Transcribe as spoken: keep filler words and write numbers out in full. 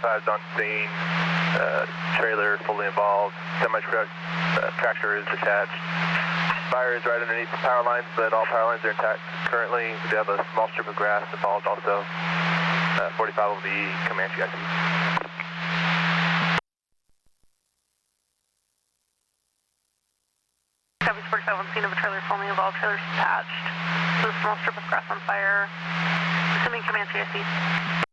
forty-five's on scene, uh, trailer fully involved, semi-truck uh, tractor is attached. Fire is right underneath the power lines, but all power lines are intact. Currently, we do have a small strip of grass involved also. Uh, forty-five will be Comanche I C. Copy forty-five on scene of a trailer fully involved, trailer's attached. So a small strip of grass on fire. Assuming Comanche I C.